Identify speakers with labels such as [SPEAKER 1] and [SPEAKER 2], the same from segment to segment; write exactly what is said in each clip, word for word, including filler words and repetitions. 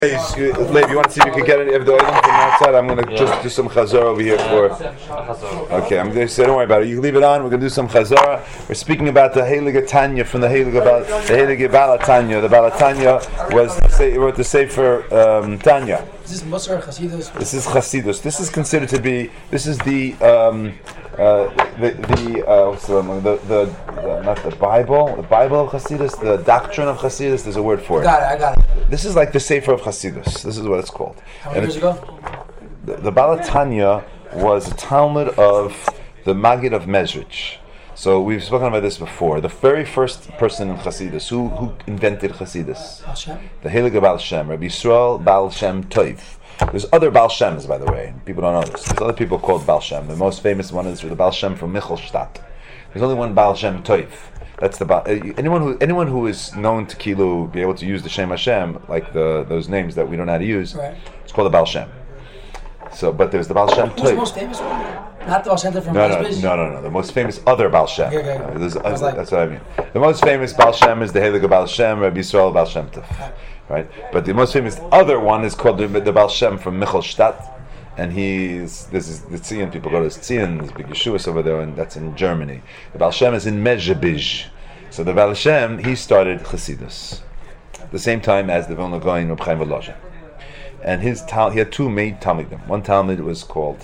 [SPEAKER 1] Lev, you want to see if you can get any of the oilam from outside? I'm going to yeah. just do some chazar over here for... Okay, I'm going to say, don't worry about it. You can leave it on. We're going to do some chazar. We're speaking about the Heilige Tanya from the Heilige Bal, the Heilige Balatanya. The Balatanya was, he wrote the Sefer um, Tanya.
[SPEAKER 2] Is this Musar Chasidus?
[SPEAKER 1] This is Chasidus. This is considered to be, this is the, um, uh, the, the, uh, what's the, the, the, the, not the Bible, the Bible of Chasidus, the doctrine of Chasidus, there's a word for it.
[SPEAKER 2] I got it, I got it.
[SPEAKER 1] This is like the Sefer of Chasidus. This is what it's called.
[SPEAKER 2] How many years ago?
[SPEAKER 1] The, the Balatanya was a Talmud of the Maggid of Mezrich. So we've spoken about this before. The very first person in Chasidus, who, who invented Chasidus?
[SPEAKER 2] Baal Shem?
[SPEAKER 1] The Heilige Baal Shem, Rabbi Yisrael Baal Shem Tov. There's other Baal Shems, by the way. People don't know this. There's other people called Baal Shem. The most famous one is the Baal Shem from Michelstadt. There's only one Baal Shem Tov. That's the Baal. Anyone who anyone who is known to Kilu be able to use the Shem Hashem, like the those names that we don't know how to use.
[SPEAKER 2] Right.
[SPEAKER 1] It's called the Baal Shem. So, but there's the Baal Shem Tov.
[SPEAKER 2] Who's the most famous one? Not the Baal Shem from
[SPEAKER 1] no, no,
[SPEAKER 2] Mezrich?
[SPEAKER 1] no, no, no. The most famous other Baal Shem.
[SPEAKER 2] Okay, okay.
[SPEAKER 1] Uh, there's-
[SPEAKER 2] I was
[SPEAKER 1] uh,
[SPEAKER 2] like-
[SPEAKER 1] that's what I mean. The most famous Baal Shem is the Heilige Baal Shem, Rabbi Yisrael Baal Shem Tov. Right? But the most famous other one is called the, the Baal Shem from Michelstadt. And he's, this is the Tzion, people go to Tzion, there's big Yeshuas over there, and that's in Germany. The Baal Shem is in Mezhebizh. So the Baal Shem, he started Chassidus. The same time as the Vilna Gaon Reb Chaim Volozhin. And his tal- he had two main Talmidim. One Talmud was called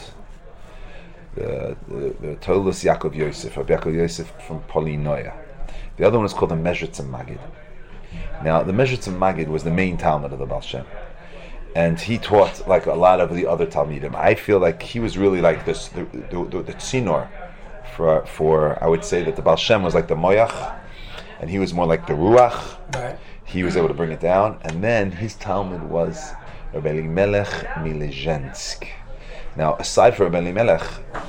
[SPEAKER 1] the, the, the Tolus Yaakov Yosef, Rabbi Yaakov Yosef from Polinoia. The other one is called the Mezritza Magid. Now, the Mezritza Magid was the main Talmud of the Baal Shem. And he taught like a lot of the other Talmidim. I feel like he was really like this, the the, the, the tzinor for, for, I would say that the Baal Shem was like the Moyach, and he was more like the Ruach.
[SPEAKER 2] Right.
[SPEAKER 1] He was able to bring it down. And then his Talmud was Rabbi Elimelech Milezhensk. Now, aside from Rabbi Elimelech,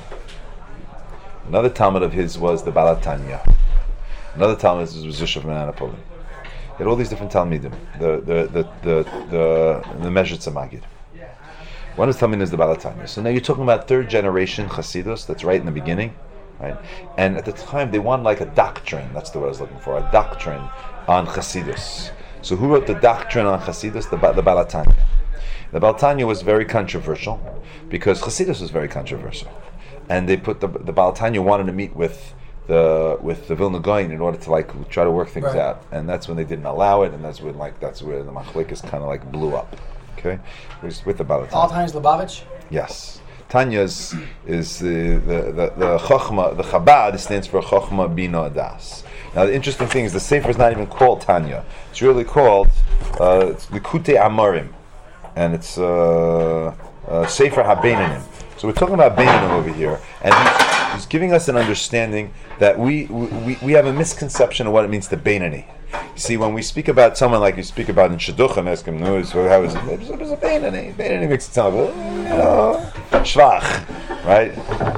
[SPEAKER 1] another Talmud of his was the Balatanya. Another Talmud was Zusha from Annapolis. He had all these different Talmidim. The the the the the, the Mezritza Magid. One is Talmud is the Balatanya. So now you're talking about third generation Chasidus. That's right in the beginning, right? And at the time they wanted like a doctrine. That's the word I was looking for. A doctrine on Chasidus. So who wrote the doctrine on Chasidus? The the Balatanya. The Balatanya was very controversial because Chasidus was very controversial, and they put the the Balatanya wanted to meet with the with the Vilna Gaon in order to like try to work things
[SPEAKER 2] Right.
[SPEAKER 1] out, and that's when they didn't allow it, and that's when like that's where the Machlekes kind of like blew up. Okay, it was with the Balatanya.
[SPEAKER 2] All times Lubavitch?
[SPEAKER 1] Yes, Tanya's is the the the, the Chochma. The Chabad stands for Chochma Bina Das. Now the interesting thing is the Sefer is not even called Tanya. It's really called uh, it's Likutei Amorim, and it's uh, uh, Sefer HaBeinanim. So we're talking about Beinanim over here, and he's, he's giving us an understanding that we, we we have a misconception of what it means to Beinani. You see, when we speak about someone like you speak about in Shidduchim, ask him, no, so how is it? It was a Beinani. Beinani makes it sound like, oh, Shvach, right?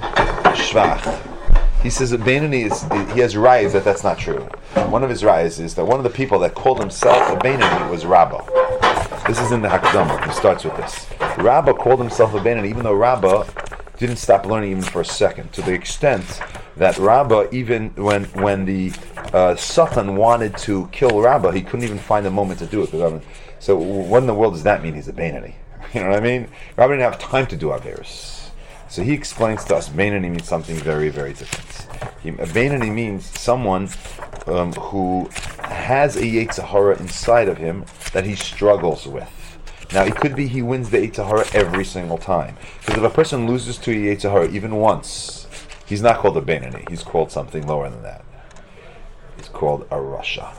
[SPEAKER 1] Shvach. He says that Beinani is, he has rayas that that's not true. One of his rayas is that one of the people that called himself a Beinani was Rabbah. This is in the Hakdamah. He starts with this. Rabbah called himself a Beinani, even though Rabbah didn't stop learning even for a second, to the extent that Rabbah, even when when the uh, Satan wanted to kill Rabbah, he couldn't even find a moment to do it. I mean, so what in the world does that mean he's a Beinani? You know what I mean? Rabbah didn't have time to do Averis. So he explains to us, Beinani means something very, very different. He, a Beinani means someone um, who has a Yetzer Hara inside of him that he struggles with. Now, it could be he wins the Yetzer Hara every single time. Because if a person loses to a Yetzer Hara even once, he's not called a Beinani. He's called something lower than that. He's called a Rasha.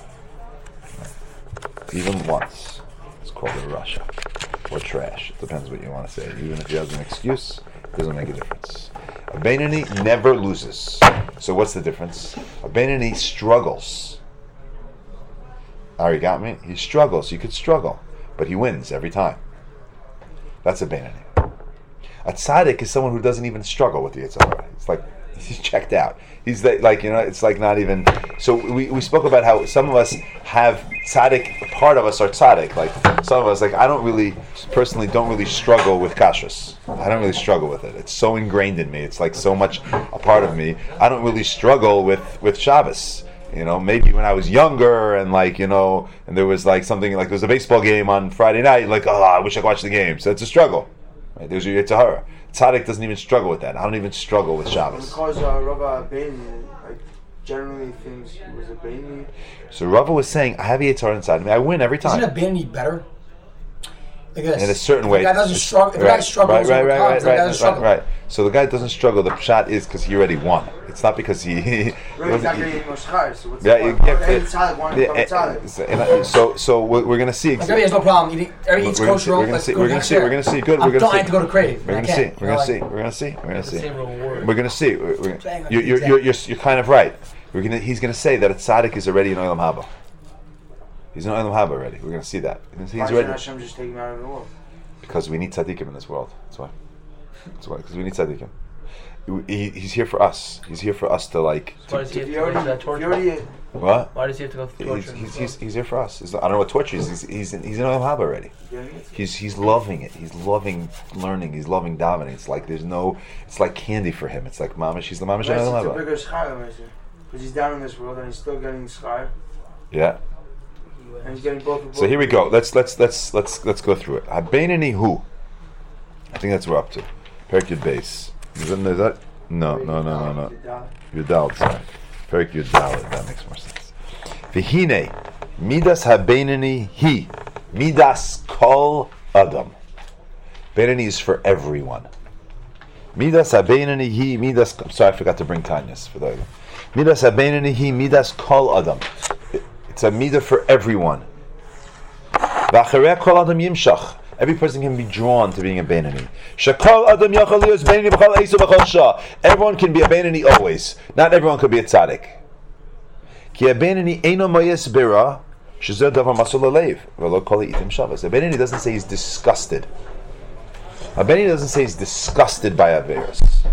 [SPEAKER 1] Even once, it's called a Rasha. Or trash. It depends what you want to say. Even if he has an excuse, it doesn't make a difference. A Beinani never loses. So what's the difference? A Beinani struggles. Ari got me? He struggles. You could struggle. But he wins every time. That's a Beinani. A tzaddik is someone who doesn't even struggle with the Yetzer Hara. It's like he's checked out. He's the, like, you know, it's like not even. So we, we spoke about how some of us have tzaddik. Part of us are tzaddik. Like some of us, like I don't really personally don't really struggle with kashrus. I don't really struggle with it. It's so ingrained in me. It's like so much a part of me. I don't really struggle with with Shabbos. You know, maybe when I was younger and like, you know, and there was like something like there was a baseball game on Friday night, like, oh, I wish I could watch the game. So it's a struggle. Right? There's your Yetzer Hara. Tzaddik doesn't even struggle with that. I don't even struggle with Shabbos.
[SPEAKER 3] Because uh, Rava Beini, like, generally thinks he was a Beini.
[SPEAKER 1] So Rava was saying, I have a Yetzer Hara inside of me. I win every time.
[SPEAKER 2] Isn't a Bindi better? Like this.
[SPEAKER 1] In a certain
[SPEAKER 2] if
[SPEAKER 1] way.
[SPEAKER 2] The guy doesn't
[SPEAKER 1] It's-
[SPEAKER 2] struggle. If the
[SPEAKER 1] right,
[SPEAKER 2] guy struggles
[SPEAKER 1] right,
[SPEAKER 2] over
[SPEAKER 1] right,
[SPEAKER 2] times,
[SPEAKER 1] right,
[SPEAKER 2] the guy
[SPEAKER 1] right,
[SPEAKER 2] doesn't
[SPEAKER 1] right,
[SPEAKER 2] struggle.
[SPEAKER 1] right. So the guy doesn't struggle. The shot is because he already won. It's not because he. he
[SPEAKER 3] Right, he's not getting no schar, so what's
[SPEAKER 1] Yeah,
[SPEAKER 3] the
[SPEAKER 1] you
[SPEAKER 3] point?
[SPEAKER 1] get
[SPEAKER 3] Every
[SPEAKER 1] it.
[SPEAKER 3] tzaddik wanted to
[SPEAKER 1] Yeah,
[SPEAKER 3] become a
[SPEAKER 1] eh,
[SPEAKER 3] tzaddik.
[SPEAKER 1] so- and I- So, so we're, we're gonna see.
[SPEAKER 2] Like, he has no problem eating. Every eats
[SPEAKER 1] We're gonna
[SPEAKER 2] kosher.
[SPEAKER 1] see- we're gonna
[SPEAKER 2] let's
[SPEAKER 1] see-
[SPEAKER 2] go
[SPEAKER 1] we're gonna
[SPEAKER 2] next
[SPEAKER 1] see-
[SPEAKER 2] year.
[SPEAKER 1] we're gonna see. Good,
[SPEAKER 2] I'm
[SPEAKER 1] we're gonna
[SPEAKER 2] dying
[SPEAKER 1] see.
[SPEAKER 2] to go to Crave.
[SPEAKER 1] We're
[SPEAKER 2] I
[SPEAKER 1] gonna see.
[SPEAKER 2] can't.
[SPEAKER 1] We're
[SPEAKER 2] You know,
[SPEAKER 1] gonna see.
[SPEAKER 2] like-
[SPEAKER 1] We're gonna see. We're gonna see.
[SPEAKER 4] Same reward.
[SPEAKER 1] We're gonna see. We're, we're,
[SPEAKER 2] Saying like
[SPEAKER 1] you're, you're,
[SPEAKER 2] exact-
[SPEAKER 1] you're, you're, you're kind of right. We're gonna. He's gonna say that a tzaddik is already in Olam Haba. He's in Olam Haba already. We're gonna see that. He's
[SPEAKER 3] Why
[SPEAKER 1] ready
[SPEAKER 3] should Hashem just take him out of the world?
[SPEAKER 1] because we need tzaddikim in this world. That's why. That's why. Because we need tzaddikim. He, he's here for us. He's here for us to like.
[SPEAKER 4] Why does he
[SPEAKER 3] If
[SPEAKER 4] have
[SPEAKER 3] you
[SPEAKER 4] to go
[SPEAKER 3] already,
[SPEAKER 4] through that
[SPEAKER 3] if you
[SPEAKER 4] torture?
[SPEAKER 3] already,
[SPEAKER 1] What?
[SPEAKER 4] Why does he have to go through
[SPEAKER 1] He's,
[SPEAKER 4] torture?
[SPEAKER 1] he's, he's, he's here for us. He's, I don't know what torture is. He's, he's, in, he's in Olam Haba already. He's he's loving it. He's loving learning. He's loving davening. It's like there's no. It's like candy for him. It's like mama. She's the mama.
[SPEAKER 3] It's
[SPEAKER 1] She's
[SPEAKER 3] a
[SPEAKER 1] Olam Haba.
[SPEAKER 3] bigger schar, because he's down in this world and he's still getting schar,
[SPEAKER 1] Yeah.
[SPEAKER 3] and he's getting both. of
[SPEAKER 1] So
[SPEAKER 3] both.
[SPEAKER 1] here we go. Let's let's let's let's let's go through it. Habeinani hu. I think that's what we're up to. Perik Yud Beis. Is that, is that? No, no, no, no, no. Yudal. Sorry. Perik Yudal. That makes more sense. V'hine midas habeinani hi midas kol adam. Beinani is for everyone. Midas habeinani hi midas. I'm sorry, I forgot to bring Tanyas for the. Midas habeinani hi midas kol adam. It's a midah for everyone. V'acharei kol adam yimshach. Every person can be drawn to being a Beinani. Shakol adam yachal liyos Beinani b'chol eisu b'chol shah. Everyone can be a Beinani always. Not everyone could be a tzaddik. Ki a Beinani eino moyes bira shezeh davar masol alev v'lo kol itim shavas. A Beinani doesn't say he's disgusted. A Beinani doesn't say he's disgusted by Averis.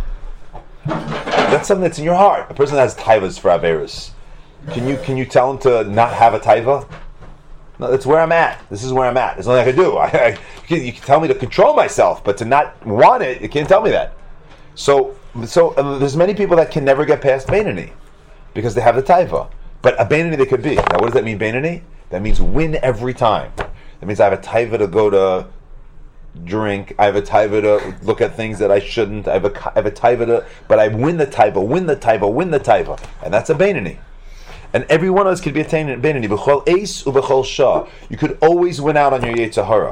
[SPEAKER 1] That's something that's in your heart. A person that has taivas for Averis. Can you can you tell him to not have a taiva? No, that's where I'm at. This is where I'm at. There's nothing I can do. I, I, you, can, you can tell me to control myself, but to not want it, you can't tell me that. So, so uh, there's many people that can never get past Beinani because they have the taiva. But a Beinani they could be. Now, what does that mean, Beinani? That means win every time. That means I have a taiva to go to drink. I have a taiva to look at things that I shouldn't. I have a, I have a taiva to, but I win the taiva, win the taiva, win the taiva, and that's a Beinani. And every one of us could be a Beinani. B'chol eis u'b'chol shah. You could always win out on your Yetzer Hara.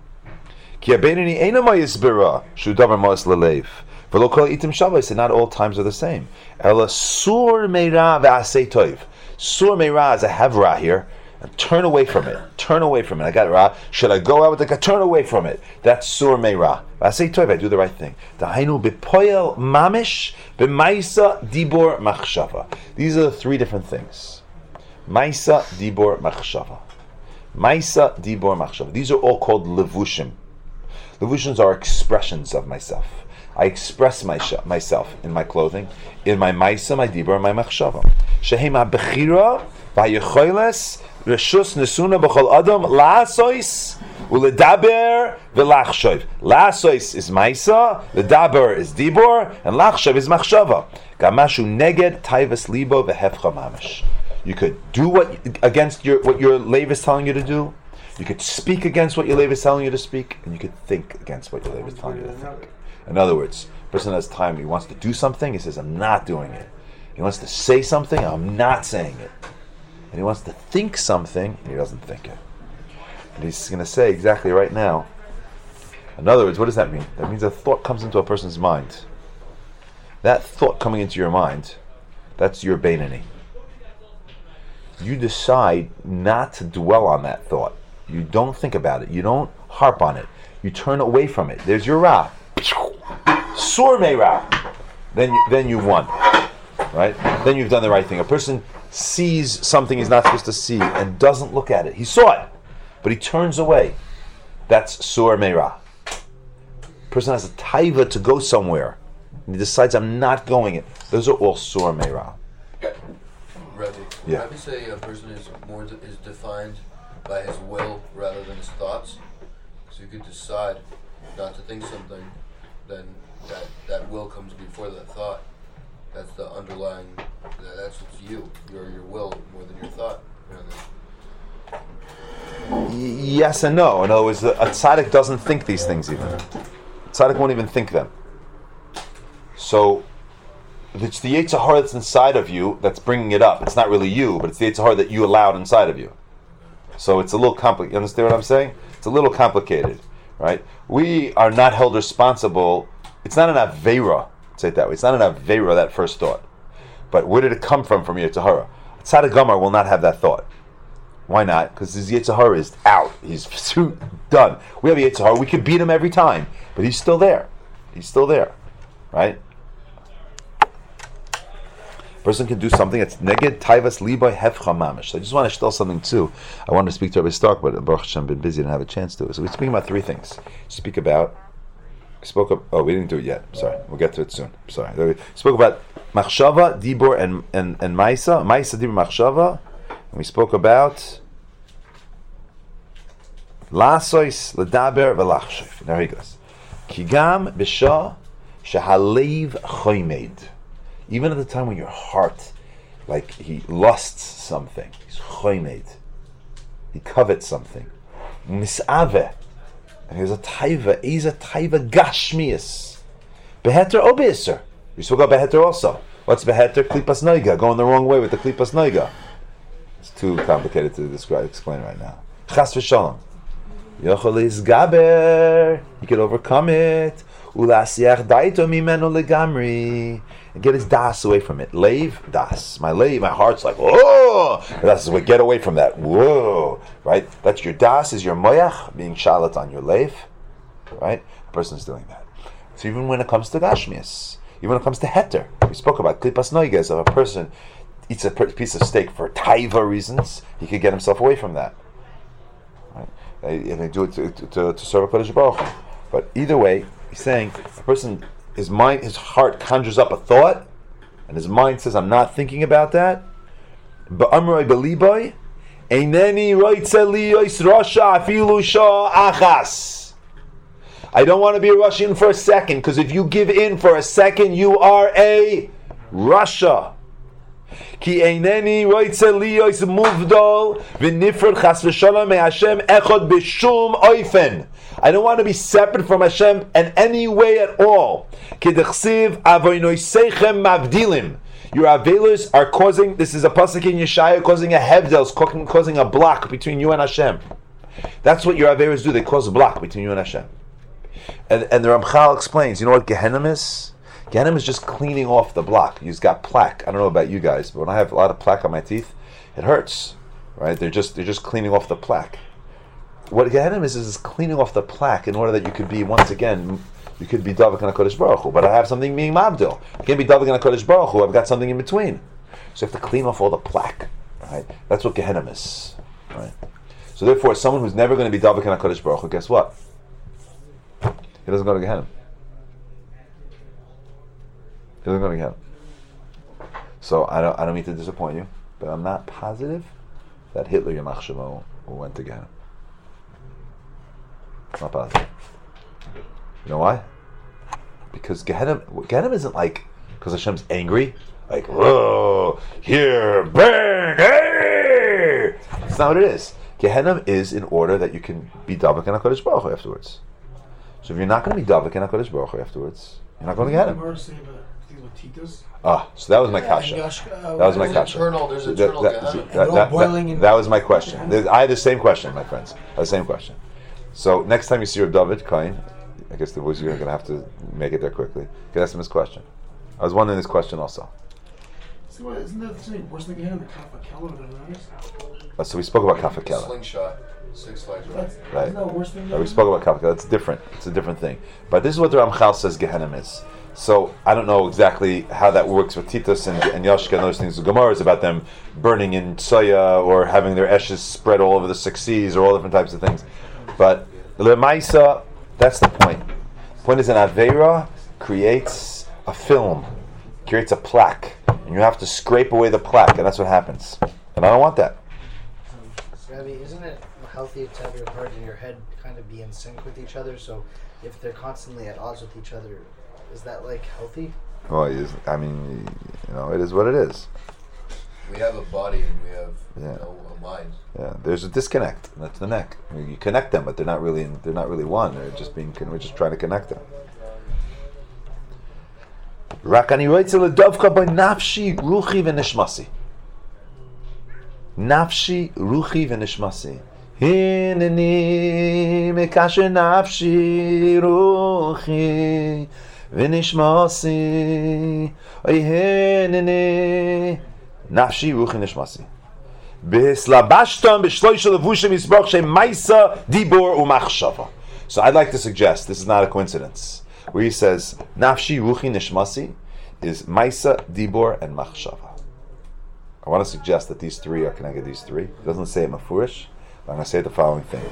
[SPEAKER 1] Ki ha-Beinani eina mayis bira shu davar ma'as lelev. V'lo kol itim shavos. And not all times are the same. Ela sur meira v'asei toiv. Sur meira is a havra here. And turn away from it. Turn away from it. I got it, ra. Should I go out with the turn away from it? That's sur meira. V'asei toiv. I do the right thing. Dahainu b'poyel mamish b'maisa dibor machshava. These are the three different things. Maisa, dibor, machshava. Maisa, dibor, machshava. These are all called levushim. Levushims are expressions of myself. I express my sh- myself in my clothing, in my maisa, my dibor, my machshava. Shehem ha-bechira v'hayecholes reshus nesuna b'chol adam la'asois u'ledaber v'lachshav. La'asois is maisa, ledaber is dibor, and lachshav is machshava. Gamashu neged taivas libo v'hefcha mamash. You could do what against your what your leiv is telling you to do. You could speak against what your leiv is telling you to speak, and you could think against what your leiv is telling you to think. In other words, a person has time. He wants to do something. He says, "I'm not doing it." He wants to say something. I'm not saying it. And he wants to think something. And he doesn't think it. And he's going to say exactly right now. In other words, what does that mean? That means a thought comes into a person's mind. That thought coming into your mind, that's your Beinani. You decide not to dwell on that thought. You don't think about it. You don't harp on it. You turn away from it. There's your Ra. Sur me Ra. Then you, then you won. Right? Then you've done the right thing. A person sees something he's not supposed to see and doesn't look at it. He saw it, but he turns away. That's Sur me Ra. A person has a taiva to go somewhere, and he decides, I'm not going it. Those are all Sur me Ra.
[SPEAKER 5] Rebbe,
[SPEAKER 1] Yeah.
[SPEAKER 5] Rebbe say a person is more de- is defined by his will rather than his thoughts. So you could decide not to think something, then that that will comes before that thought. That's the underlying. that- That's what's you. Your your will more than your thought. You know, the-
[SPEAKER 1] Y- yes and no. In other words, a tzaddik doesn't think these things even. A tzaddik won't even think them. So, it's the Yetzer Hara that's inside of you that's bringing it up. It's not really you, but it's the Yetzer Hara that you allowed inside of you. So it's a little complicated. You understand what I'm saying? It's a little complicated, right? We are not held responsible. It's not an Aveira, say it that way. It's not an Aveira, that first thought. But where did it come from from Yetzer Hara? Tzaddik Gomer will not have that thought. Why not? Because his Yetzer Hara is out. He's done. We have a Yetzer Hara. We could beat him every time, but he's still there. He's still there, right? Person can do something that's neged taivas liboy hefcha mamish. I just want to tell something too. I wanted to speak to Rabbi Stark, but Baruch Hashem been busy and didn't have a chance to. So we're speaking about three things. Speak about. We spoke of. Oh, we didn't do it yet. Sorry, we'll get to it soon. Sorry. We spoke about machshava, dibor, and and and ma'isa. Ma'isa, dibor, machshava. And we spoke about lasois, ledaber, velachshiv. There he goes. Kigam b'shah shehalev choymed. Even at the time when your heart, like he lusts something, he's choymed, he covets something. Misave, and he's a taiva, he's a taiva gashmius. Beheter o beiser. We spoke about beheter also. What's beheter? Klipas noiga, going the wrong way with the klipas noiga. It's too complicated to describe, explain right now. Chas v'shalom. Yochel izgaber, he could overcome it. Ulasiach daito mimenu legamri. And get his das away from it. Leiv, das. My leiv, my heart's like, whoa! That's what, get away from that. Whoa! Right? That's your das, is your moyach, being shalat on your leiv. Right? A person's doing that. So even when it comes to gashmias, even when it comes to heter, we spoke about klipas noigas, of a person eats a piece of steak for taiva reasons, he could get himself away from that. Right? And they do it to, to, to serve a Kodesh Baruch Hu. But either way, he's saying a person, his mind, his heart conjures up a thought, and his mind says, "I'm not thinking about that." Ba'amroi beliboy, eineni roitze liyos rasha afilu shah achas. I don't want to be a Russian for a second, because if you give in for a second, you are a Russia. Ki eineni roitze liyos muvdol v'nifrod chas v'shalom me'Hashem echad b'shum oifen. I don't want to be separate from Hashem in any way at all. Kedechsiv avoinoseichem mavdilim. Your avelos are causing, this is a pasuk in Yeshaya, causing a hevdel, causing, causing a block between you and Hashem. That's what your avelos do, they cause a block between you and Hashem. And, and the Ramchal explains, you know what Gehenim is? Gehenim is just cleaning off the block. You've got plaque. I don't know about you guys, but when I have a lot of plaque on my teeth, it hurts. Right? They're just they're just cleaning off the plaque. What Gehenim is, is cleaning off the plaque in order that you could be, once again, you could be Davik and HaKadosh Baruch Hu, but I have something being Mabdil. I can't be Davik and HaKadosh Baruch Hu, I've got something in between. So you have to clean off all the plaque. Right? That's what Gehenim is. Right? So therefore, someone who's never going to be Davik and HaKadosh Baruch Hu, guess what? He doesn't go to Gehenim. He doesn't go to Gehenim. So I don't, I don't mean to disappoint you, but I'm not positive that Hitler Yamach Shemo went to Gehenim. Not positive. You know why? Because Gehenim, Gehenim isn't like because Hashem's angry, like whoa, here, bang, hey. That's not what it is. Gehenim is in order that you can be Davik and HaKadosh Baruch Hu afterwards. So if you're not going to be Davik and HaKadosh Baruch Hu afterwards, you're not going to Gehenim. Ah, so that was my kasha. That was my kasha.
[SPEAKER 5] Eternal, there's
[SPEAKER 1] That,
[SPEAKER 5] eternal
[SPEAKER 1] that,
[SPEAKER 5] Gehenna.
[SPEAKER 1] that, that, that, that was my question. I had the same question, my friends. I had the same question. So next time you see Reb David Cohen, I guess the boys are going to have to make it there quickly. You can ask him this question. I was wondering this question also.
[SPEAKER 2] So what, isn't that the same? Worse than Gehenna, the Kaf HaKela, the
[SPEAKER 1] Uh, so we spoke about Kaf
[SPEAKER 5] The
[SPEAKER 1] HaKela.
[SPEAKER 5] slingshot, six flags.
[SPEAKER 2] That's,
[SPEAKER 1] Right.
[SPEAKER 2] Isn't that worse than
[SPEAKER 1] Uh, we
[SPEAKER 2] Gehenna?
[SPEAKER 1] spoke about Kaf HaKela. It's different. It's a different thing. But this is what the Ramchal says Gehenim is. So I don't know exactly how that works with Titus and, and Yashka and those things. The Gemara is about them burning in soya or having their ashes spread all over the six seas or all different types of things. But Lemaisa, that's the point. The point is an Aveira creates a film, creates a plaque, and you have to scrape away the plaque, and that's what happens. And I don't want that.
[SPEAKER 4] So, Rabbi, isn't it healthy to have your heart and your head kind of be in sync with each other? So if they're constantly at odds with each other, is that like healthy?
[SPEAKER 1] Well, he is, I mean, you know, it is what it is.
[SPEAKER 5] We have a body and we have
[SPEAKER 1] Yeah.
[SPEAKER 5] you know, a mind.
[SPEAKER 1] Yeah, there's a disconnect. That's the neck. You you connect them, but they're not really. They're not really one. They're just being. We're just trying to connect them. Rakani roitzel dovka by nafshi ruchi v'nishmasi. Nafshi ruchi v'nishmasi. Hineni mekasher nafshi ruchi v'nishmasi. Oy hineni nafshi ruchi v'nishmasi. So I'd like to suggest, this is not a coincidence, where he says, Nafshi Ruchi Nishmasi is Maisa, Dibor, and Machshava. I want to suggest that these three are connected, these three. It doesn't say it Mafurish, but I'm going to say the following thing.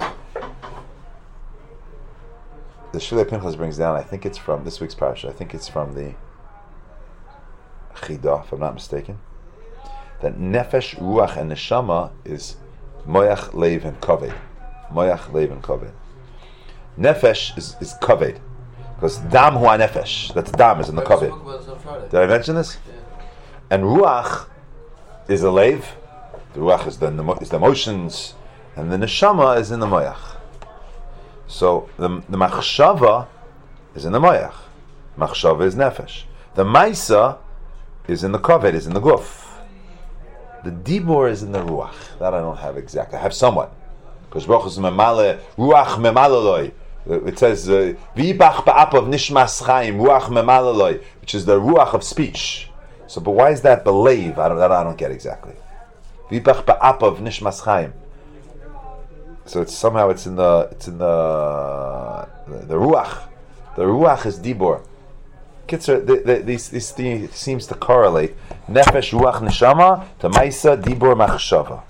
[SPEAKER 1] The Shulei Pinchas brings down, I think it's from this week's parasha, I think it's from the Chidah, if I'm not mistaken, that nefesh, ruach, and neshama is moyach, leiv, and kaved. Moyach, leiv, and kaved. Nefesh is, is kaved, because dam hu nefesh. That's dam is in the
[SPEAKER 5] We
[SPEAKER 1] kaved.
[SPEAKER 5] spoke about this on Friday.
[SPEAKER 1] Did I mention this?
[SPEAKER 5] Yeah.
[SPEAKER 1] And ruach is the leiv. The ruach is the is the emotions, and the neshama is in the moyach. So the the machshava is in the moyach. Machshava is nefesh. The maisa is in the kaved, is in the guf. The dibor is in the ruach. That I don't have exactly. I have somewhat. Because Baruch is memale ruach memaleloi. It says v'yibach ba'apav nishmas chaim ruach memaleloi, which is the ruach of speech. So, but why is that believe? I don't. That I don't get exactly. V'yibach ba'apav nishmas chaim. So it's somehow it's in the it's in the the, the ruach. The ruach is dibor. Kitzer, the, the, these these things seems to correlate nefesh ruach neshama to maisa dibor machshava.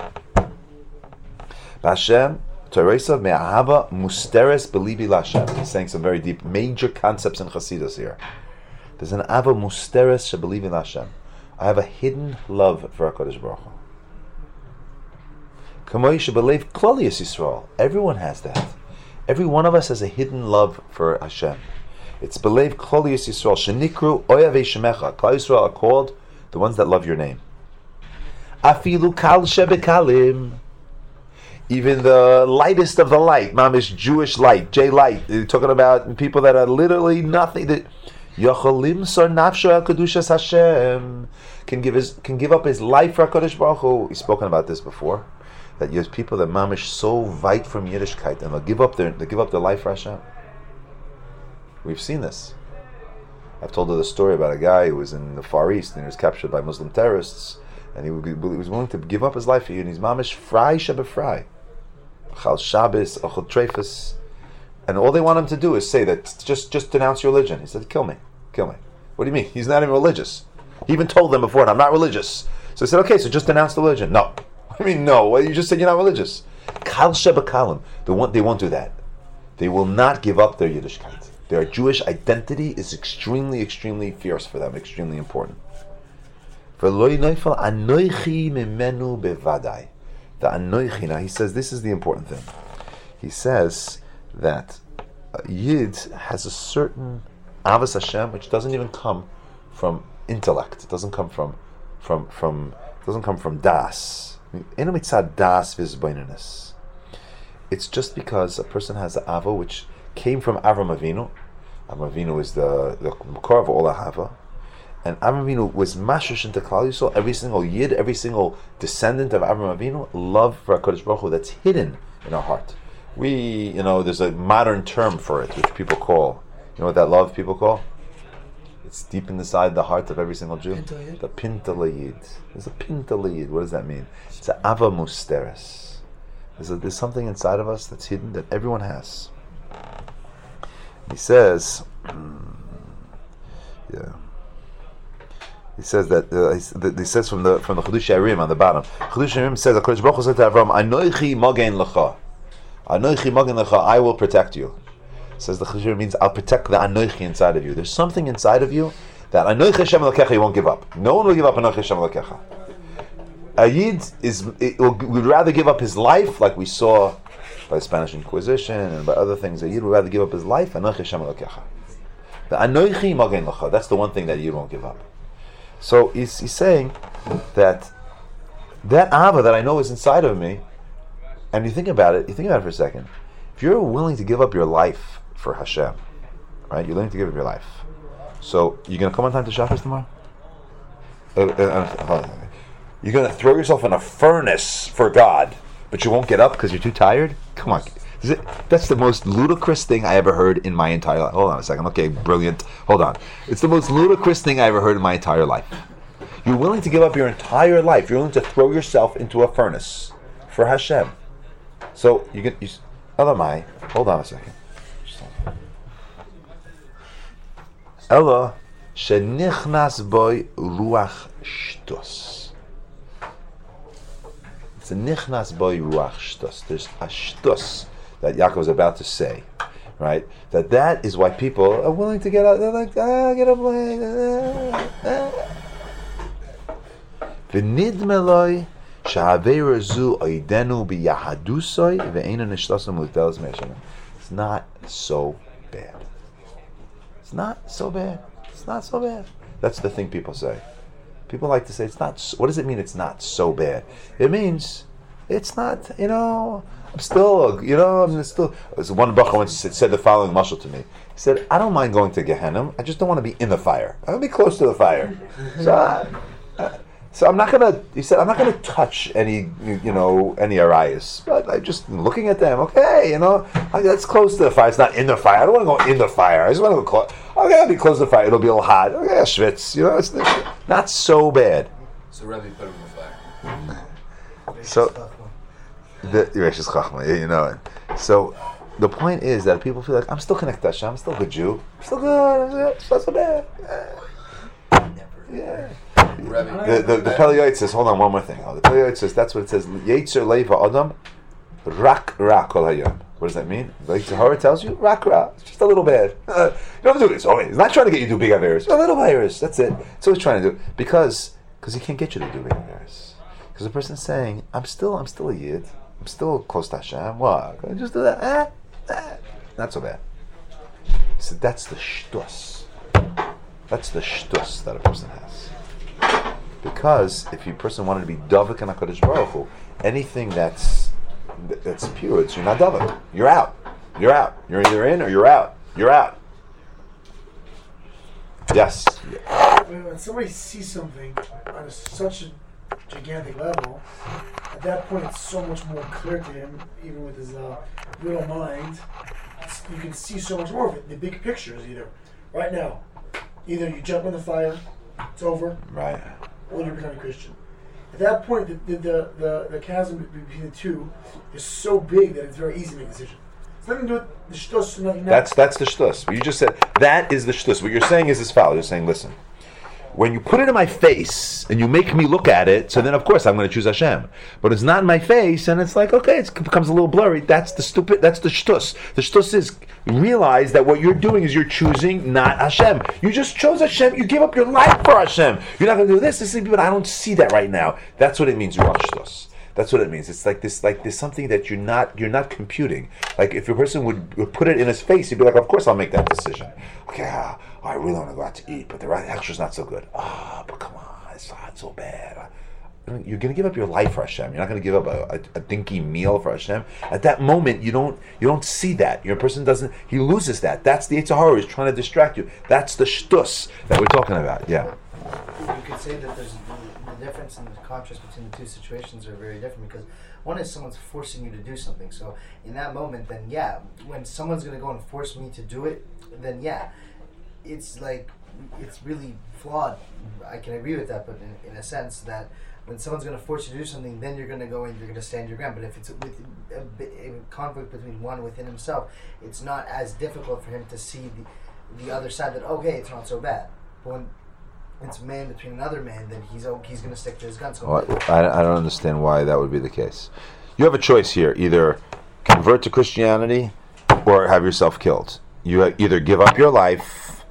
[SPEAKER 1] Hashem Teresa me'ahava musteres belibi lashem. He's saying some very deep, major concepts in Chassidus here. There's an ava musteres shebelibi lashem. I have a hidden love for HaKadosh Baruch Hu. Kamoi shebelev klolius Yisrael. Everyone has that. Every one of us has a hidden love for Hashem. It's believe Klolius Yisrael shenikru oyavei shemecha. Klal Yisrael are called the ones that love your name. Afilu kal shebekalim. Even the lightest of the light, mamish Jewish light, J light. They're talking about people that are literally nothing. That Yochalim sor nafsho al kedushas Hashem can give his can give up his life for HaKadosh Baruch Hu. We've spoken about this before. That there's people that mamish so weit from Yiddishkeit and they'll give up their they give up their life for Hashem. We've seen this. I've told her the story about a guy who was in the Far East and he was captured by Muslim terrorists, and he, would be, he was willing to give up his life for you. And he's mamish fry shebe fry, chal Shabbos, achol treifus, and all they want him to do is say that just just denounce your religion. He said, "Kill me, kill me." What do you mean? He's not even religious. He even told them before, "I'm not religious." So I said, "Okay, so just denounce the religion." No, I mean no. Well, you just said you're not religious. Kal shebe kalim. They won't. They won't do that. They will not give up their Yiddishkeit. Their Jewish identity is extremely, extremely fierce for them, extremely important. The anoichi, now he says this is the important thing. He says that a Yid has a certain avos Hashem which doesn't even come from intellect. It doesn't come from from from it doesn't come from das. das It's just because a person has the avo which came from Avram Avinu. Avram Avinu is the the core of all ahava, and Avram Avinu was mashish into Klal Yisrael. Every single yid, every single descendant of Avram Avinu, love for HaKadosh Baruch Hu that's hidden in our heart. We, you know, there's a modern term for it which people call. You know what that love people call? It's deep inside the heart of every single Jew.
[SPEAKER 2] Pinta
[SPEAKER 1] The Pinta Yid. There's a Pinta Yid. What does that mean? It's an Ava Musteres. There's, a, there's something inside of us that's hidden that everyone has. He says, yeah. He says that uh, he, he says from the from the Chedush Arim on the bottom. Chedush Arim says, "HaKadosh Baruch Hu said to Avram, Anoichi Magen Lecha, Anoichi Magen Lecha, I will protect you." Says the Chedush Arim means I'll protect the Anoichi inside of you. There's something inside of you that Anoichi Hashem Elokecha you won't give up. No one will give up Anoichi Hashem Elokecha. A Yid is it, would rather give up his life, like we saw by the Spanish Inquisition and by other things. A Yid would rather give up his life, Anoichi Hashem Elokecha. The anoichi magen lecha. That's the one thing that you won't give up. So he's, he's saying that that ava that I know is inside of me, and you think about it, you think about it for a second. If you're willing to give up your life for Hashem, right? You're willing to give up your life. So you're going to come on time to Shabbos tomorrow? Uh, uh, uh, you're going to throw yourself in a furnace for God, but you won't get up because you're too tired? Come on. Is it, that's the most ludicrous thing I ever heard in my entire life. Hold on a second. Okay, brilliant. Hold on. It's the most ludicrous thing I ever heard in my entire life. You're willing to give up your entire life. You're willing to throw yourself into a furnace for Hashem. So you get... You, Elamai, hold on a second. Ella shenichnas boy ruach shtus. It's a nichnas boy ruach shtus. There's a shtus that Yaakov is about to say, right? That that is why people are willing to get up. They're like, ah, get up, like, v'nidmeloi sha'aveir zu oidenu b'yahadusoi ve'einu nishtasam l'telas me'ashem. It's not so bad. It's not so bad. It's not so bad. That's the thing people say. People like to say it's not. So, what does it mean? It's not so bad. It means it's not. You know, I'm still. You know, I'm still. There's one Bacha once said, said the following mashal to me. He said, "I don't mind going to Gehenna. I just don't want to be in the fire. I want to be close to the fire." So, I, I, so I'm not gonna. He said, "I'm not gonna touch any. You know, any arayas. But I'm just looking at them. Okay, you know, I, that's close to the fire. It's not in the fire. I don't want to go in the fire. I just want to go close." Okay, I'll be close to the fire. It'll be a little hot. Okay, schwitz. You know, it's not so bad.
[SPEAKER 5] So Rebbe put him in the fire.
[SPEAKER 1] So, the Rishis Chachma, you know. So, the point is that people feel like I'm still connected to Hashem. I'm still a good Jew. I'm still good. It's not so bad. Yeah. The the, the Peliyot says. Hold on, one more thing. Oh, the Peliyot says that's what it says. Yetzer leiva adam rak ra kol hayom. What does that mean? Like the Torah tells you, rak ra. It's just a little bad. Uh, you don't have to do this. Oh, he's not trying to get you to do big averos. A little virus. That's it. That's what he's trying to do. Because because he can't get you to do big averos. Because the person's saying, I'm still I'm still a yid. I'm still close to Hashem. What? Can I just do that? Eh? Eh? Not so bad. He said that's the shtus. That's the shtus that a person has. Because if a person wanted to be davik and HaKadosh Baruch Hu, anything that's that's pure, it's you're not davik. You're out. You're out. You're either in or you're out. You're out. Yes.
[SPEAKER 2] When somebody sees something on a, such a gigantic level, at that point it's so much more clear to him, even with his uh, little mind. It's, you can see so much more of it. The big picture is either right now, either you jump in the fire, it's over,
[SPEAKER 1] Right.
[SPEAKER 2] or you become a Christian. At that point, the the, the, the, the chasm between the two is so big that it's very easy to make a decision. It's nothing to do with the shtus, nothing.
[SPEAKER 1] That's that's the shtus. What you just said, that is the shtus. What you're saying is as follows. You're saying, listen, when you put it in my face and you make me look at it, so then of course I'm going to choose Hashem. But it's not in my face, and it's like, okay, it becomes a little blurry. That's the stupid. That's the shtus. The shtus is realize that what you're doing is you're choosing not Hashem. You just chose Hashem. You give up your life for Hashem. You're not going to do this, this, but I don't see that right now. That's what it means. Ruach shtus. That's what it means. It's like this, like there's something that you're not, you're not computing. Like if a person would, would put it in his face, he'd be like, "Of course, I'll make that decision." Okay, uh, I really want to go out to eat, but the extra's not so good. Ah, oh, but come on, it's not so bad. I mean, you're going to give up your life for Hashem. You're not going to give up a, a, a dinky meal for Hashem. At that moment, you don't, you don't see that. Your person doesn't. He loses that. That's the Yetzer Hara is trying to distract you. That's the shtus that we're talking about. Yeah.
[SPEAKER 4] You could say that there's the, the difference and the contrast between the two situations are very different, because one is someone's forcing you to do something. So in that moment, then yeah, when someone's going to go and force me to do it, then yeah, it's like, it's really flawed. I can agree with that, but in, in a sense that when someone's going to force you to do something, then you're going to go and you're going to stand your ground. But if it's with a, a conflict between one within himself, it's not as difficult for him to see the, the other side that, okay, it's not so bad. But when it's a man between another man, then he's he's going to stick to his guns. So
[SPEAKER 1] Well, I, I don't understand why that would be the case. You have a choice here: either convert to Christianity or have yourself killed. You either give up your life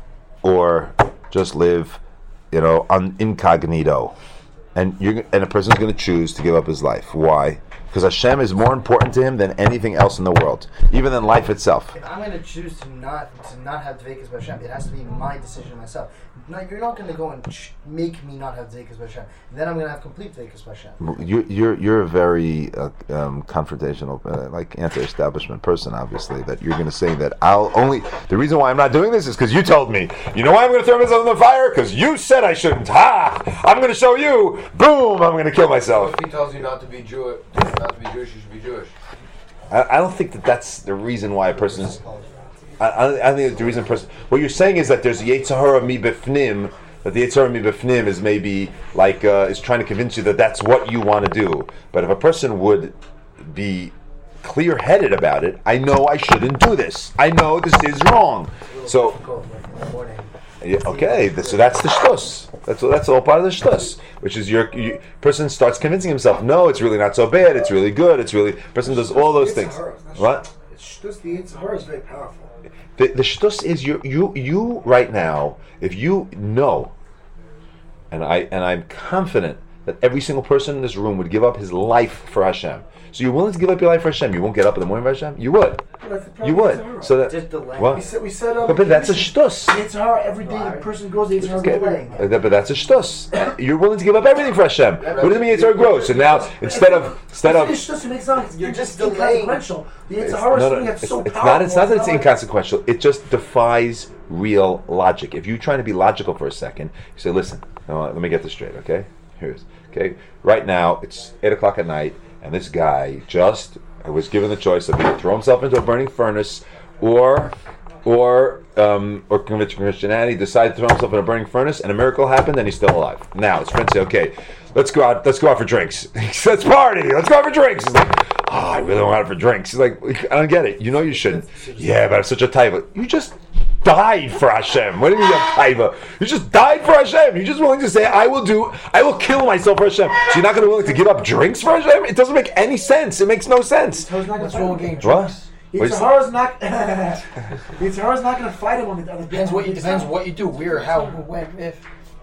[SPEAKER 1] or just live, you know, un, incognito. And you and a person's going to choose to give up his life. Why? Because Hashem is more important to him than anything else in the world, even than life itself.
[SPEAKER 4] If I'm going to choose to not to not have Dveikus Hashem, it has to be my decision myself. No, you're not going to go and ch- make me not have Dveikus Hashem. Then I'm going to have complete Dveikus Hashem.
[SPEAKER 1] You're you're you're a very uh, um, confrontational, uh, like anti-establishment person. Obviously, that you're going to say that I'll only. The reason why I'm not doing this is because you told me. You know why I'm going to throw myself in the fire? Because you said I shouldn't. Ha! I'm going to show you. Boom! I'm going to kill
[SPEAKER 5] So
[SPEAKER 1] myself.
[SPEAKER 5] if he tells you not to be Jewish, not to be Jewish, you should be Jewish.
[SPEAKER 1] I, I don't think that that's the reason why a person is. I, I, I think the reason person. What you're saying is that there's a Yetzer Hara mi befnim. That the Yetzer Hara mi befnim is maybe like uh, is trying to convince you that that's what you want to do. But if a person would be clear-headed about it, I know I shouldn't do this. I know this is wrong. So. Yeah, okay, so that's the shtus. That's that's all part of the shtus, which is your you, person starts convincing himself. No, it's really not so bad. It's really good. It's really person does all those things. What?
[SPEAKER 2] It's shtus. The Yetzer Hara is very powerful.
[SPEAKER 1] The the shtus is you you you right now. If you know, and I and I'm confident that every single person in this room would give up his life for Hashem. So you're willing to give up your life for Hashem. You won't get up in the morning for Hashem. You would. You would. So that.
[SPEAKER 4] Just delay.
[SPEAKER 1] What?
[SPEAKER 2] We said we said. Um,
[SPEAKER 1] But, but that's a shtus.
[SPEAKER 2] Yetzer Hara, every day the person goes, the Yetzer Hara
[SPEAKER 1] Okay,
[SPEAKER 2] goes away.
[SPEAKER 1] uh, But that's a shtus. You're willing to give up everything for Hashem. What does it mean Yetzer Hara grows? So now instead of instead of
[SPEAKER 2] It's just, it makes sense.
[SPEAKER 4] You're
[SPEAKER 2] It's
[SPEAKER 4] just
[SPEAKER 2] just
[SPEAKER 4] delaying.
[SPEAKER 2] inconsequential. The Yetzer
[SPEAKER 1] It's,
[SPEAKER 2] Hara is
[SPEAKER 1] no,
[SPEAKER 2] something
[SPEAKER 1] no,
[SPEAKER 2] that's
[SPEAKER 1] it's,
[SPEAKER 2] so
[SPEAKER 1] it's
[SPEAKER 2] powerful.
[SPEAKER 1] not. It's not that it's
[SPEAKER 2] like-
[SPEAKER 1] inconsequential. It just defies real logic. If you're trying to be logical for a second, you say, "Listen, now, let me get this straight, okay? Here's okay. Right now, it's eight o'clock at night, and this guy just was given the choice of either throw himself into a burning furnace, or, or, um, or convert to Christianity. Decided to throw himself in a burning furnace, and a miracle happened, and he's still alive. Now his friends say, "Okay, let's go out. Let's go out for drinks. Let's party. Let's go out for drinks." He's like, "Oh, I really want out for drinks." He's like, "I don't get it. You know you shouldn't." Yeah, but I'm such a taiva. You just died for Hashem. What do you mean you have taiva? You just died for Hashem. You're just willing to say, "I will do. I will kill myself for Hashem." So you're not going to be willing to give up drinks for Hashem? It doesn't make any sense. It makes no sense.
[SPEAKER 2] So he's not
[SPEAKER 6] What's
[SPEAKER 2] gonna
[SPEAKER 6] wrong with
[SPEAKER 2] fight
[SPEAKER 6] getting
[SPEAKER 2] him.
[SPEAKER 1] What?
[SPEAKER 6] drinks?
[SPEAKER 2] Yetzer Hara's not. Yetzer Hara's not going to fight him on the on the
[SPEAKER 6] Depends what you depends what you do, where, how, when, if.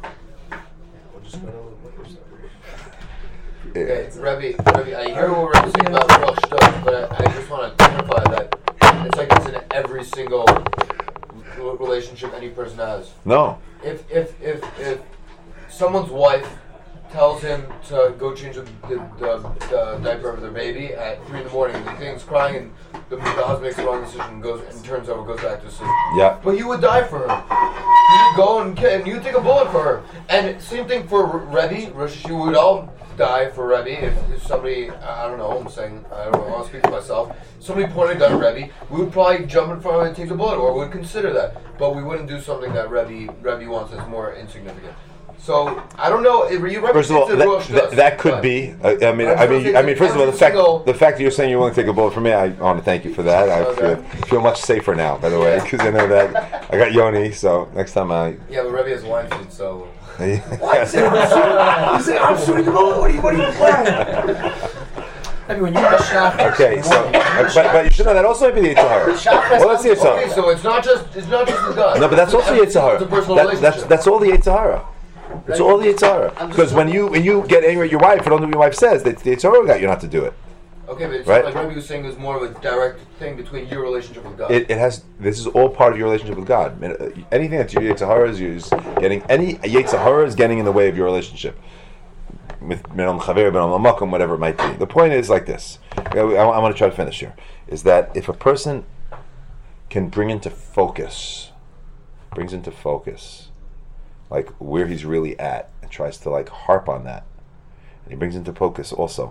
[SPEAKER 5] Okay, Rebbe, Rebbe, I hear what Rebbe's saying about the Rosh Hashanah, but I, I just want to clarify that it's like it's in every single r- relationship any person has.
[SPEAKER 1] No.
[SPEAKER 5] If if if if someone's wife tells him to go change the, the, the, the diaper of their baby at three in the morning, the thing's crying, and the, the husband makes the wrong decision, and goes and turns over, goes back to sleep.
[SPEAKER 1] Yeah.
[SPEAKER 5] But you would die for her. You would go and, ki- and you would take a bullet for her. And same thing for Re- Rebbe, Rosh Hashanah, we would all die for Rebbe. If, if somebody, I don't know, I'm saying, I don't know, I'll speak for myself. Somebody pointed a gun at Rebbe, we would probably jump in front of him and take the bullet, or would consider that. But we wouldn't do something that Rebbe, Rebbe wants that's more insignificant. So I don't know. If you
[SPEAKER 1] First of all, that,
[SPEAKER 5] Rosh
[SPEAKER 1] that, that could
[SPEAKER 5] but-
[SPEAKER 1] be. I, I mean,
[SPEAKER 5] I'm
[SPEAKER 1] I
[SPEAKER 5] gonna
[SPEAKER 1] mean,
[SPEAKER 5] take
[SPEAKER 1] I mean. First of all, the
[SPEAKER 5] every
[SPEAKER 1] fact
[SPEAKER 5] single-
[SPEAKER 1] the fact that you're saying you're willing to take a bullet for me, I want to thank you for that. I
[SPEAKER 5] Okay.
[SPEAKER 1] feel, feel much safer now, by the way, because I know that I got Yoni. So next time I.
[SPEAKER 5] Yeah, but Rebbe has a wine feed, so.
[SPEAKER 2] You say I'm shooting the bullet. What are you? What are you playing?
[SPEAKER 6] I mean, when you're in the shop.
[SPEAKER 1] Okay, so but, but you should know that also might be the Yetzer Hara. Well, let's see
[SPEAKER 5] Okay,
[SPEAKER 1] so.
[SPEAKER 5] so it's not just it's not just the gun.
[SPEAKER 1] No, but that's also
[SPEAKER 5] It's
[SPEAKER 1] Yetzer
[SPEAKER 5] It's a
[SPEAKER 1] Hara.
[SPEAKER 5] personal
[SPEAKER 1] That,
[SPEAKER 5] relationship.
[SPEAKER 1] that's that's all the Yetzer Hara. It's all the Yetzer Hara. Because when you when you get angry at your wife, and don't do what your wife says, the the Yetzer Hara got you not to do it.
[SPEAKER 5] Okay, but it's
[SPEAKER 1] Right.
[SPEAKER 5] like Rebbe was saying, there's more of a direct thing between your relationship with God.
[SPEAKER 1] It, it has. This is all part of your relationship with God. I mean, uh, anything that's your Yetzer Hara is, is getting any Yetzer Hara is getting in the way of your relationship with Minam Chaver, Minam Makom, whatever it might be. The point is like this. I, I, I want to try to finish here. Is that if a person can bring into focus, brings into focus, like where he's really at, and tries to like harp on that, and he brings into focus also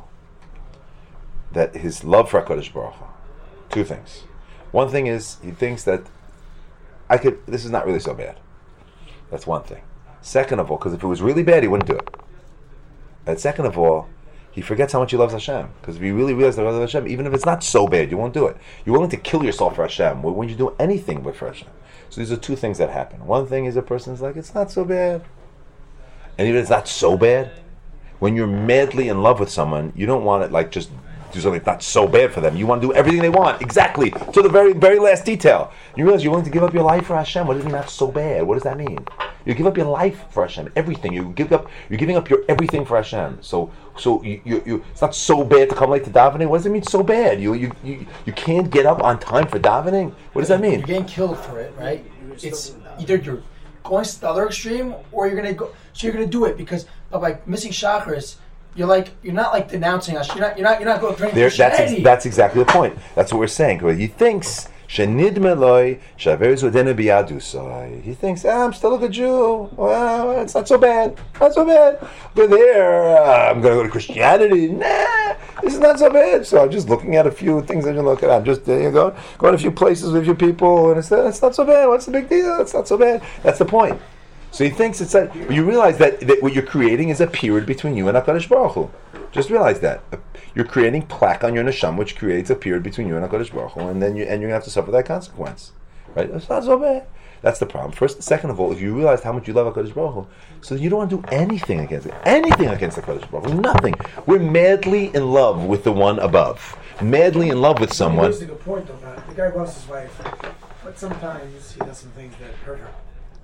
[SPEAKER 1] that his love for HaKadosh Baruch Hu. Two things. One thing is he thinks that I could. This is not really so bad. That's one thing. Second of all, because if it was really bad, he wouldn't do it. And second of all, he forgets how much he loves Hashem. Because if you really realize the love of Hashem, even if it's not so bad, you won't do it. You're willing to kill yourself for Hashem when you do anything but for Hashem. So these are two things that happen. One thing is a person's like, it's not so bad. And even if it's not so bad, when you're madly in love with someone, you don't want it like just do something that's not so bad for them. You want to do everything they want, exactly, to the very, very last detail. You realize you're willing to give up your life for Hashem. What does it mean that's so bad? What does that mean? You give up your life for Hashem, everything. You give up. You're giving up your everything for Hashem. So, so you, you, you it's not so bad to come late to davening. What does it mean so bad? You, you, you, you can't get up on time for davening. What does that mean?
[SPEAKER 6] You're getting killed for it, right? It's either you're going to the other extreme, or you're gonna go. So you're gonna do it because of like missing chakras. You're like you're not like denouncing us. You're not. You're not. You're not going through
[SPEAKER 1] there, that's ex- that's exactly the point. That's what we're saying. He thinks shenidme loy shaveres udenu biyadusai. He thinks ah, I'm still a good Jew. Well, it's not so bad. Not so bad. But there, uh, I'm going to go to Christianity. Nah, this is not so bad. So I'm just looking at a few things I didn't look at. I'm just uh, you know, going to a few places with a few people, and it's it's not so bad. What's the big deal? It's not so bad. That's the point. So he thinks it's like, but you realize that, that what you're creating is a period between you and HaKadosh Baruch Hu. Just realize that. You're creating plaque on your neshama, which creates a period between you and HaKadosh Baruch Hu, and then you, and you're going to have to suffer that consequence. Right? It's not so bad. That's the problem. First, second of all, if you realize how much you love HaKadosh Baruch Hu, so you don't want to do anything against it. Anything against HaKadosh Baruch Hu. Nothing. We're madly in love with the one above. Madly in love with someone.
[SPEAKER 2] He makes a good point, though, man. The guy loves his wife, but sometimes he does some things that hurt her.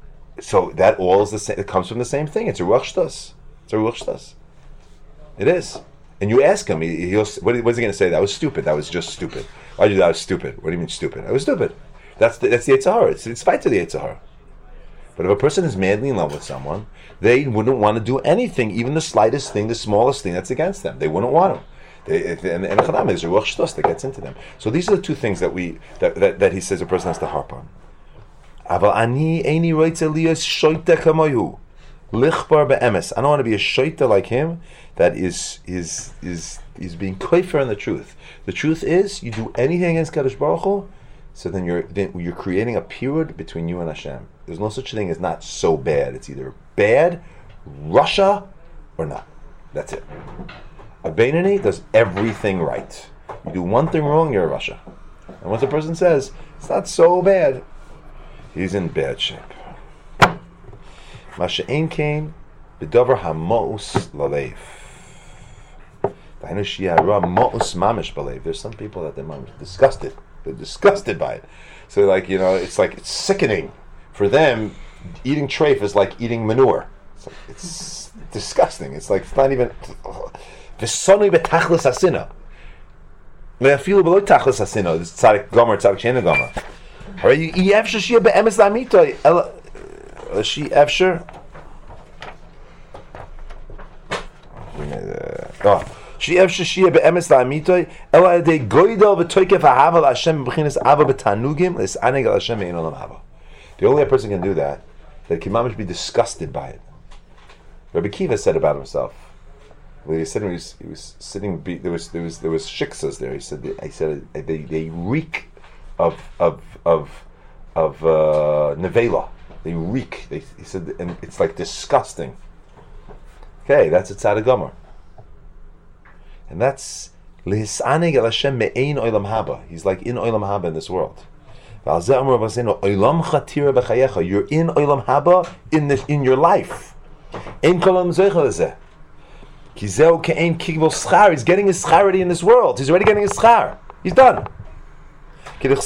[SPEAKER 1] So that all is the same. It comes from the same thing. It's a ruach shtus. It's a ruach shtus. It is. And you ask him, he, he'll. What, what's he going to say? That was stupid. That was just stupid. Why did you? That was stupid. What do you mean stupid? That was stupid. That's the, that's the Yetzer Hara. It's it's fight to the Yetzer Hara. But if a person is madly in love with someone, they wouldn't want to do anything, even the slightest thing, the smallest thing that's against them. They wouldn't want them. They, and and Chadam is a ruach shtus that gets into them. So these are the two things that we that, that, that he says a person has to harp on. Aval ani eini roitze liyos shoyte kamoyu lichbar be'emes. I don't want to be a shoyte like him that is is is is being koifer in the truth. The truth is, you do anything against Kadosh Baruch Hu, so then you're then you're creating a period between you and Hashem. There's no such thing as not so bad. It's either bad, Russia, or not. That's it. A Beinoni does everything right. You do one thing wrong, you're a Russia. And once a person says it's not so bad, he's in bad shape. Masha ein kain b'davar ha'mos lalev. There's some people that they're disgusted. They're disgusted by it. So like, you know, it's like, it's sickening. For them, eating treif is like eating manure. It's, like, it's disgusting. It's like, it's not even... V'sonui b'tachlis hasina. Ve'afilu b'lo tachlis hasina. This is tzadik gomer, tzadik shena gomer. Alright, you efsher shia be'emes la'amitoy. She efsher... Oh. She efsher shia be'emes la'amitoy. Ela edei goydel v'toykef ha'hava la'Hashem b'chinas ava b'tanugim l's'aneg l'Hashem me'in olam hava. The only person can do that, that can mamish be disgusted by it. Rabbi Kiva said about himself. Well, he said he was, he was sitting. There was there was there was shiksas there. He said he said they, they reek of of of of uh, nevela. They reek. They, he said, and it's like disgusting. Okay, that's a tzaddik gomer, and that's lihisaneg el Hashem me'ein olam haba. He's like in olam haba in this world. You're in olam haba in this in your life. Ein kolam zeichel lezeh. He's getting his schar already in this world. He's already getting his schar. He's done. So you're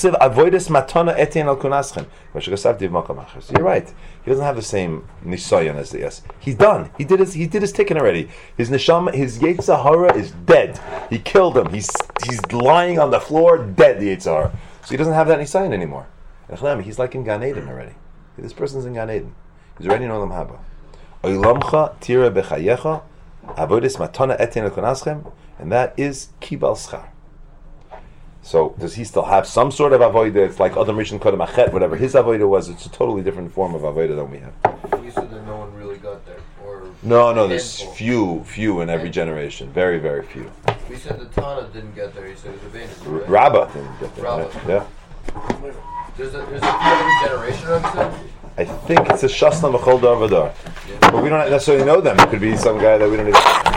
[SPEAKER 1] right. He doesn't have the same nisayon as the yes. He's done. He did his. He did his tikkun already. His neshama, his Yetzer Hara is dead. He killed him. He's he's lying on the floor, dead. The Yetzer Hara. So he doesn't have that nisayon anymore. He's like in Gan Eden already. This person's in Gan Eden. He's already in Olam Haba. Olamcha tira bechayecha. Avodas matana etin elkonaschem, and that is kibal schar. So does he still have some sort of avodah? It's like other Rishon Kodem Achet, whatever his avodah was. It's a totally different form of avodah than we have.
[SPEAKER 5] You said that no one really got there, or
[SPEAKER 1] no, no. There's few, few in every generation. Very, very few.
[SPEAKER 5] We said the Tana didn't get there. He said it was a Beinoni, right?
[SPEAKER 1] Rabbah didn't get there.
[SPEAKER 5] Rabbah.
[SPEAKER 1] Right? Yeah.
[SPEAKER 5] There's a there's a few every generation. I'm saying.
[SPEAKER 1] I think it's a Shasna Mechol Dar Vadar. But we don't necessarily know them. It could be some guy that we don't even...